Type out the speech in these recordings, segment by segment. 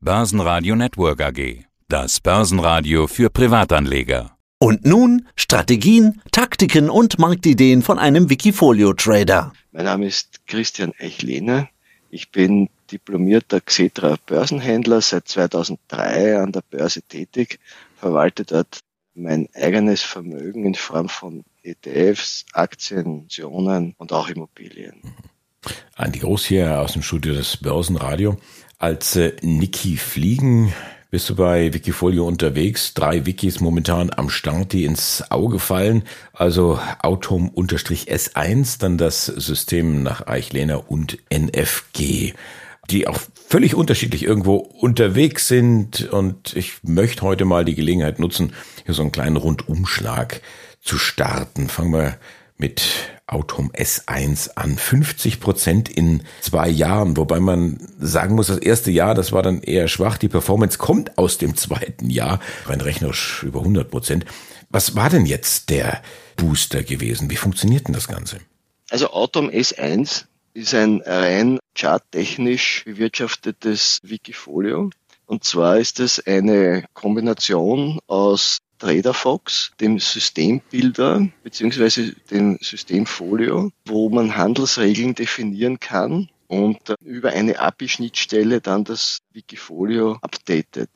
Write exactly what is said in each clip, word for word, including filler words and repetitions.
Börsenradio Network A G. Das Börsenradio für Privatanleger. Und nun Strategien, Taktiken und Marktideen von einem Wikifolio-Trader. Mein Name ist Christian Eichlehner. Ich bin diplomierter Xetra Börsenhändler, seit zweitausenddrei an der Börse tätig, verwalte dort mein eigenes Vermögen in Form von E T Fs, Aktien, Optionen und auch Immobilien. Andi Groß hier aus dem Studio des Börsenradio. Als äh, Niki Fliegen bist du bei Wikifolio unterwegs. Drei Wikis momentan am Start, die ins Auge fallen. Also Autom-S eins, dann das System nach Eichlehner und N F G, die auch völlig unterschiedlich irgendwo unterwegs sind. Und ich möchte heute mal die Gelegenheit nutzen, hier so einen kleinen Rundumschlag zu starten. Fangen wir mit Autom-S eins an. fünfzig Prozent in zwei Jahren, wobei man sagen muss, das erste Jahr, das war dann eher schwach. Die Performance kommt aus dem zweiten Jahr, rein rechnerisch über hundert Prozent. Was war denn jetzt der Booster gewesen? Wie funktioniert denn das Ganze? Also Autom-S eins ist ein rein charttechnisch bewirtschaftetes Wikifolio. Und zwar ist es eine Kombination aus TraderFox, dem Systembilder bzw. dem Systemfolio, wo man Handelsregeln definieren kann und über eine A P I-Schnittstelle dann das Wikifolio updatet.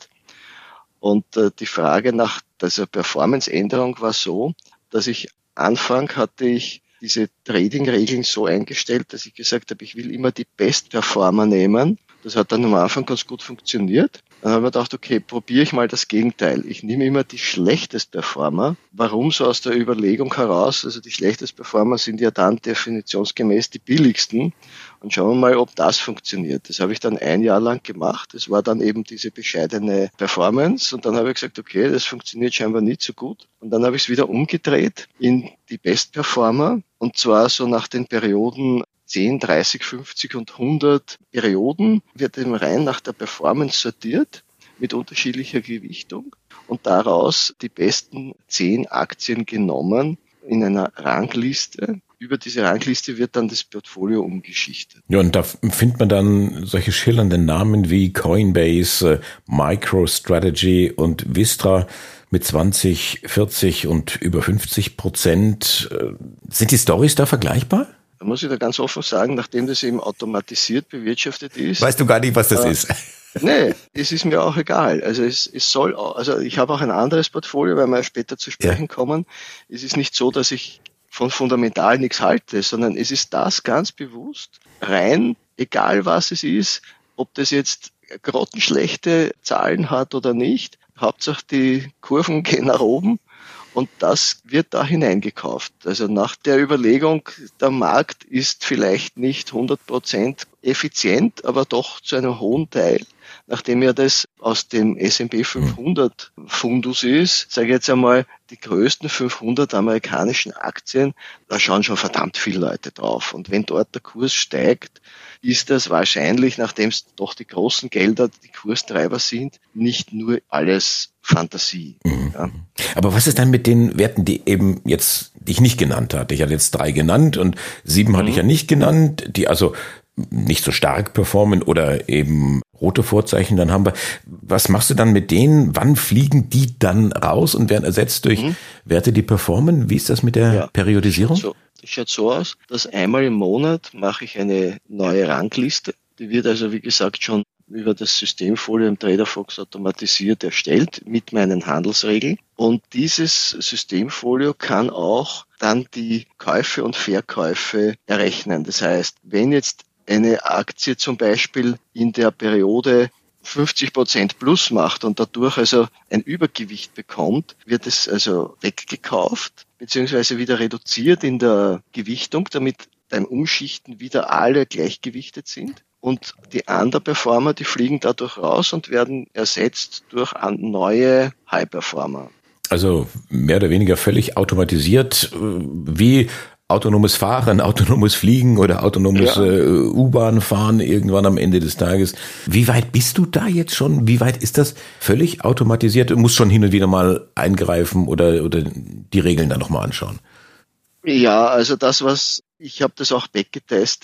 Und die Frage nach dieser Performance-Änderung war so, dass ich Anfang hatte ich diese Trading-Regeln so eingestellt, dass ich gesagt habe, ich will immer die Best-Performer nehmen. Das hat dann am Anfang ganz gut funktioniert. Dann habe ich mir gedacht, okay, probiere ich mal das Gegenteil. Ich nehme immer die schlechtest Performer. Warum? So aus der Überlegung heraus, also die schlechtest Performer sind ja dann definitionsgemäß die billigsten. Und schauen wir mal, ob das funktioniert. Das habe ich dann ein Jahr lang gemacht. Das war dann eben diese bescheidene Performance. Und dann habe ich gesagt, okay, das funktioniert scheinbar nicht so gut. Und dann habe ich es wieder umgedreht in die Best-Performer. Und zwar so nach den Perioden zehn, dreißig, fünfzig und hundert Perioden wird eben rein nach der Performance sortiert mit unterschiedlicher Gewichtung und daraus die besten zehn Aktien genommen in einer Rangliste. Über diese Rangliste wird dann das Portfolio umgeschichtet. Ja, und da findet man dann solche schillernden Namen wie Coinbase, MicroStrategy und Vistra mit zwanzig, vierzig und über fünfzig Prozent. Sind die Storys da vergleichbar? Da muss ich da ganz offen sagen, nachdem das eben automatisiert bewirtschaftet ist. Weißt du gar nicht, was das äh, ist? Nee, es ist mir auch egal. Also es, es soll, also ich habe auch ein anderes Portfolio, weil wir später zu sprechen ja. kommen. Es ist nicht so, dass ich von fundamental nichts halte, sondern es ist das ganz bewusst rein, egal was es ist, ob das jetzt grottenschlechte Zahlen hat oder nicht. Hauptsache die Kurven gehen nach oben. Und das wird da hineingekauft. Also nach der Überlegung, der Markt ist vielleicht nicht hundert Prozent effizient, aber doch zu einem hohen Teil. Nachdem ja das aus dem S und P fünfhundert Fundus ist, sage ich jetzt einmal, die größten fünfhundert amerikanischen Aktien, da schauen schon verdammt viele Leute drauf. Und wenn dort der Kurs steigt, ist das wahrscheinlich, nachdem es doch die großen Gelder die Kurstreiber sind, nicht nur alles Fantasie. Mhm. Ja. Aber was ist dann mit den Werten, die eben jetzt, die ich nicht genannt hatte? Ich hatte jetzt drei genannt und sieben mhm. hatte ich ja nicht genannt, die also nicht so stark performen oder eben rote Vorzeichen dann haben wir. Was machst du dann mit denen? Wann fliegen die dann raus und werden ersetzt durch mhm. Werte, die performen? Wie ist das mit der ja, Periodisierung? Das schaut, so, das schaut so aus, dass einmal im Monat mache ich eine neue Rangliste. Die wird also, wie gesagt, schon über das Systemfolio im TraderFox automatisiert erstellt mit meinen Handelsregeln. Und dieses Systemfolio kann auch dann die Käufe und Verkäufe errechnen. Das heißt, wenn jetzt eine Aktie zum Beispiel in der Periode fünfzig Prozent plus macht und dadurch also ein Übergewicht bekommt, wird es also weggekauft beziehungsweise wieder reduziert in der Gewichtung, damit beim Umschichten wieder alle gleichgewichtet sind. Und die Underperformer, die fliegen dadurch raus und werden ersetzt durch neue High-Performer. Also mehr oder weniger völlig automatisiert, wie autonomes Fahren, autonomes Fliegen oder autonomes ja. äh, U-Bahn-Fahren irgendwann am Ende des Tages. Wie weit bist du da jetzt schon? Wie weit ist das völlig automatisiert? Du musst schon hin und wieder mal eingreifen oder, oder die Regeln dann nochmal anschauen. Ja, also das, was ich habe das auch backgetestet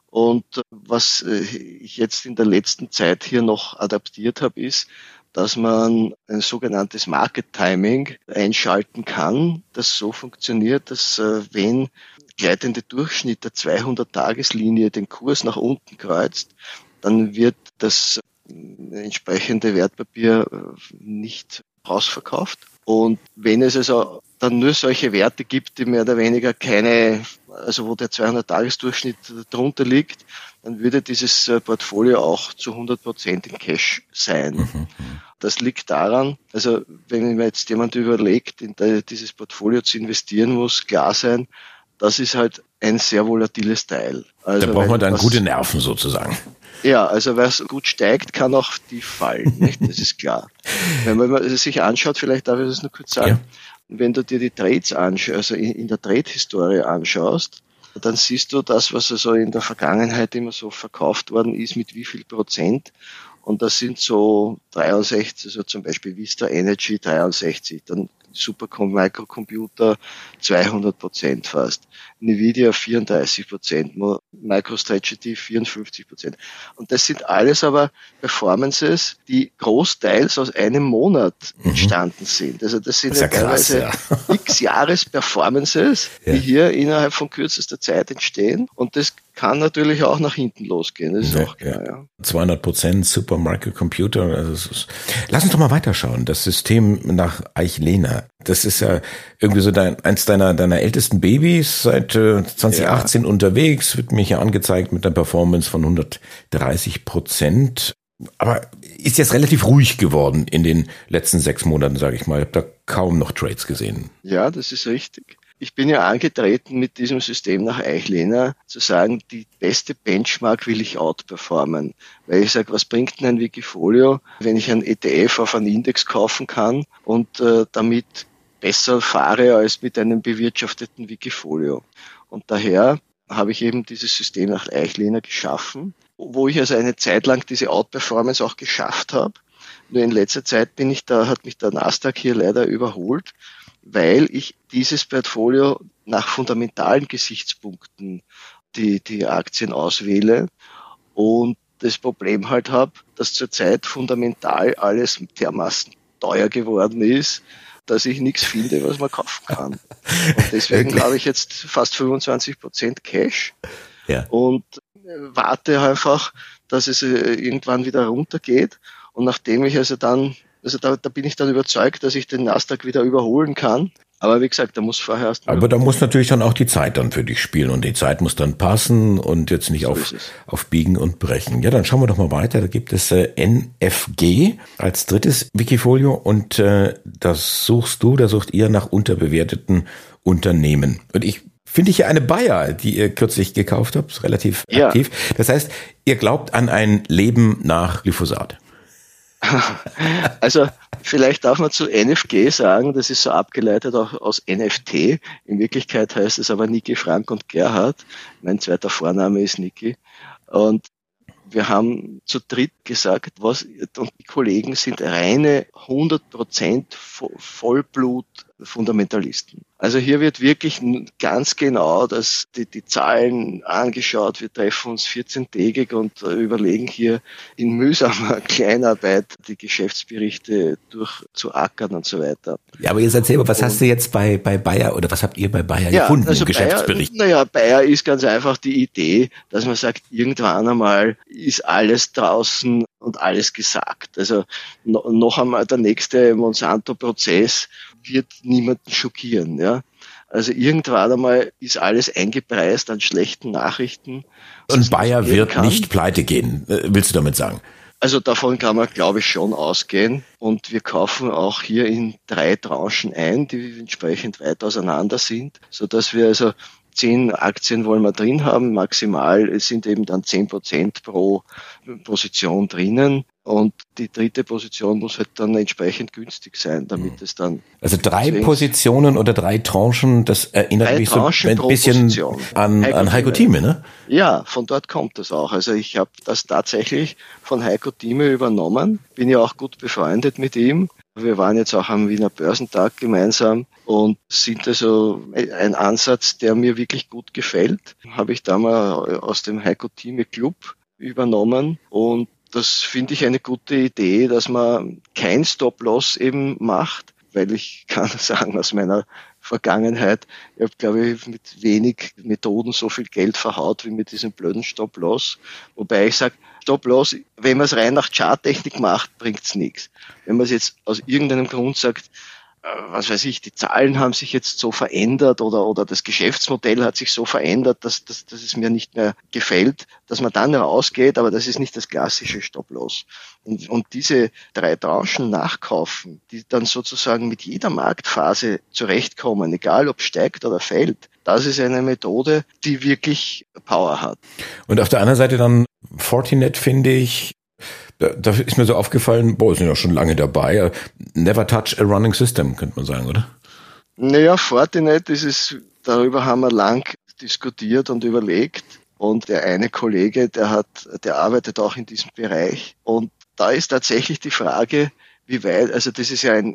Und was ich jetzt in der letzten Zeit hier noch adaptiert habe, ist, dass man ein sogenanntes Market Timing einschalten kann, das so funktioniert, dass wenn gleitende Durchschnitt der zweihundert-Tageslinie den Kurs nach unten kreuzt, dann wird das entsprechende Wertpapier nicht ausverkauft. Und wenn es also dann nur solche Werte gibt, die mehr oder weniger keine, also wo der zweihundert-Tages-Durchschnitt drunter liegt, dann würde dieses Portfolio auch zu hundert Prozent in Cash sein. Mhm. Das liegt daran, also wenn mir jetzt jemand überlegt, in dieses Portfolio zu investieren, muss klar sein, das ist halt ein sehr volatiles Teil. Also da braucht man dann was, gute Nerven sozusagen. Ja, also wer es gut steigt, kann auch tief fallen, nicht? Das ist klar. Wenn man sich anschaut, vielleicht darf ich das nur kurz sagen, ja. Wenn du dir die Trades anschaust, also in, in der Trade-Historie anschaust, dann siehst du das, was also in der Vergangenheit immer so verkauft worden ist, mit wie viel Prozent. Und das sind so dreiundsechzig, also zum Beispiel Vista Energy dreiundsechzig, dann Supercom Microcomputer zweihundert Prozent fast, Nvidia vierunddreißig Prozent, MicroStrategy vierundfünfzig Prozent. Und das sind alles aber Performances, die großteils aus einem Monat mhm. entstanden sind. Also das sind das ja teilweise ja. x Jahres Performances, ja. die hier innerhalb von kürzester Zeit entstehen. Und das kann natürlich auch nach hinten losgehen. Das ist ja, auch klar, ja. ja. zweihundert Prozent Super Microcomputer. Also es ist, lass uns doch mal weiterschauen. Das System nach Eichlehner. Das ist ja irgendwie so dein, eins deiner, deiner ältesten Babys, seit äh, zwanzig achtzehn ja. unterwegs, wird mir hier angezeigt mit einer Performance von hundertdreißig Prozent. Aber ist jetzt relativ ruhig geworden in den letzten sechs Monaten, sage ich mal. Ich habe da kaum noch Trades gesehen. Ja, das ist richtig. Ich bin ja angetreten mit diesem System nach Eichlehner zu sagen, die beste Benchmark will ich outperformen. Weil ich sage, was bringt denn ein Wikifolio, wenn ich einen E T F auf einen Index kaufen kann und äh, damit besser fahre als mit einem bewirtschafteten Wikifolio. Und daher habe ich eben dieses System nach Eichlehner geschaffen, wo ich also eine Zeit lang diese Outperformance auch geschafft habe. Nur in letzter Zeit bin ich da, hat mich der Nasdaq hier leider überholt, weil ich dieses Portfolio nach fundamentalen Gesichtspunkten die, die Aktien auswähle und das Problem halt habe, dass zurzeit fundamental alles dermaßen teuer geworden ist, dass ich nichts finde, was man kaufen kann. Und deswegen habe ich jetzt fast fünfundzwanzig Prozent Cash ja. und warte einfach, dass es irgendwann wieder runtergeht. Und nachdem ich also dann, also da, da bin ich dann überzeugt, dass ich den Nasdaq wieder überholen kann. Aber wie gesagt, da muss vorher erst... Aber da muss natürlich dann auch die Zeit dann für dich spielen und die Zeit muss dann passen und jetzt nicht so auf, auf Biegen und Brechen. Ja, dann schauen wir doch mal weiter. Da gibt es äh, N F G als drittes Wikifolio und äh, das suchst du, da sucht ihr nach unterbewerteten Unternehmen. Und ich finde hier eine Bayer, die ihr kürzlich gekauft habt, ist relativ ja. aktiv. Das heißt, ihr glaubt an ein Leben nach Glyphosat. Also vielleicht darf man zu N F G sagen, das ist so abgeleitet auch aus N F T. In Wirklichkeit heißt es aber Niki, Frank und Gerhard. Mein zweiter Vorname ist Niki. Und wir haben zu dritt gesagt, was, und die Kollegen sind reine hundert Prozent Vollblut-Fundamentalisten. Also hier wird wirklich ganz genau das, die, die Zahlen angeschaut. Wir treffen uns vierzehntägig und überlegen hier in mühsamer Kleinarbeit die Geschäftsberichte durchzuackern und so weiter. Ja, aber jetzt erzähl mal, was und, hast du jetzt bei, bei Bayer oder was habt ihr bei Bayer ja, gefunden also im Geschäftsbericht? Bayer, naja, Bayer ist ganz einfach die Idee, dass man sagt, irgendwann einmal ist alles draußen und alles gesagt. Also no, noch einmal der nächste Monsanto-Prozess wird niemanden schockieren. Ja? Also irgendwann einmal ist alles eingepreist an schlechten Nachrichten. Und Bayer wird kann. nicht pleite gehen, willst du damit sagen? Also davon kann man, glaube ich, schon ausgehen. Und wir kaufen auch hier in drei Tranchen ein, die entsprechend weit auseinander sind, sodass wir also zehn Aktien wollen wir drin haben, maximal sind eben dann zehn Prozent pro Position drinnen und die dritte Position muss halt dann entsprechend günstig sein, damit es dann... Also drei Positionen oder drei Tranchen, das erinnert mich so ein bisschen an, Heiko an Heiko Thieme, ne? Ja, von dort kommt das auch. Also ich habe das tatsächlich von Heiko Thieme übernommen, bin ja auch gut befreundet mit ihm. Wir waren jetzt auch am Wiener Börsentag gemeinsam und sind also ein Ansatz, der mir wirklich gut gefällt. Habe ich da mal aus dem Heiko Thieme Club übernommen und das finde ich eine gute Idee, dass man kein Stop-Loss eben macht, weil ich kann sagen aus meiner Vergangenheit, ich habe, glaube ich, mit wenig Methoden so viel Geld verhaut wie mit diesem blöden Stop-Loss. Wobei ich sage, Stop-Loss, wenn man es rein nach Charttechnik macht, bringt es nichts. Wenn man es jetzt aus irgendeinem Grund sagt, was weiß ich, die Zahlen haben sich jetzt so verändert oder oder das Geschäftsmodell hat sich so verändert, dass, dass, dass es mir nicht mehr gefällt, dass man dann rausgeht, aber das ist nicht das klassische Stop-Loss. Und, und diese drei Tranchen nachkaufen, die dann sozusagen mit jeder Marktphase zurechtkommen, egal ob steigt oder fällt, das ist eine Methode, die wirklich Power hat. Und auf der anderen Seite dann Fortinet, finde ich, Da, da ist mir so aufgefallen, boah, sind ja schon lange dabei. Never touch a running system, könnte man sagen, oder? Naja, Fortinet ist es, darüber haben wir lang diskutiert und überlegt. Und der eine Kollege, der hat, der arbeitet auch in diesem Bereich. Und da ist tatsächlich die Frage, wie weit, also das ist ja ein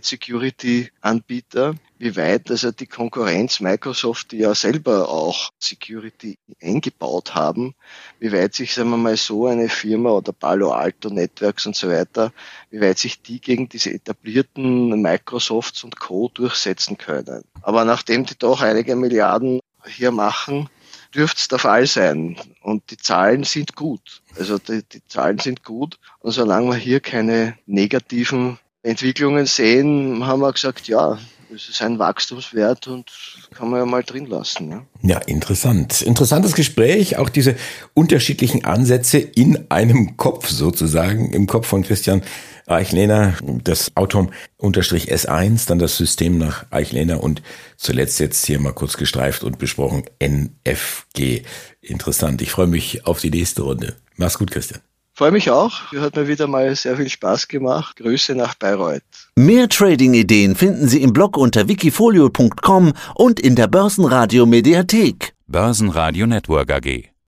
Internet-Security-Anbieter, wie weit also die Konkurrenz Microsoft, die ja selber auch Security eingebaut haben, wie weit sich, sagen wir mal, so eine Firma oder Palo Alto Networks und so weiter, wie weit sich die gegen diese etablierten Microsofts und Co. durchsetzen können. Aber nachdem die doch einige Milliarden hier machen, dürfte es der Fall sein. Und die Zahlen sind gut. Also die, die Zahlen sind gut. Und solange wir hier keine negativen Entwicklungen sehen, haben wir gesagt, ja, es ist ein Wachstumswert und kann man ja mal drin lassen. Ja, ja, interessant. Interessantes Gespräch, auch diese unterschiedlichen Ansätze in einem Kopf sozusagen, im Kopf von Christian Eichlehner, das Autom-S eins, dann das System nach Eichlehner und zuletzt jetzt hier mal kurz gestreift und besprochen N F G. Interessant. Ich freue mich auf die nächste Runde. Mach's gut, Christian. Freue mich auch. Hat mir wieder mal sehr viel Spaß gemacht. Grüße nach Bayreuth. Mehr Trading-Ideen finden Sie im Blog unter wikifolio punkt com und in der Börsenradio Mediathek. Börsenradio Network A G.